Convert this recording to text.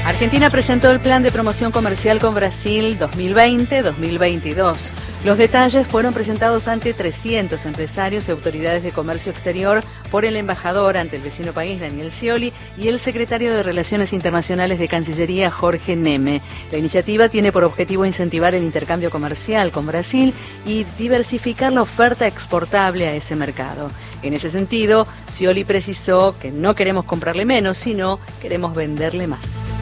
Argentina presentó el Plan de Promoción Comercial con Brasil 2020-2022. Los detalles fueron presentados ante 300 empresarios y autoridades de comercio exterior por el embajador ante el vecino país, Daniel Scioli, y el secretario de Relaciones Internacionales de Cancillería, Jorge Neme. La iniciativa tiene por objetivo incentivar el intercambio comercial con Brasil y diversificar la oferta exportable a ese mercado. En ese sentido, Scioli precisó que no queremos comprarle menos, sino queremos venderle más.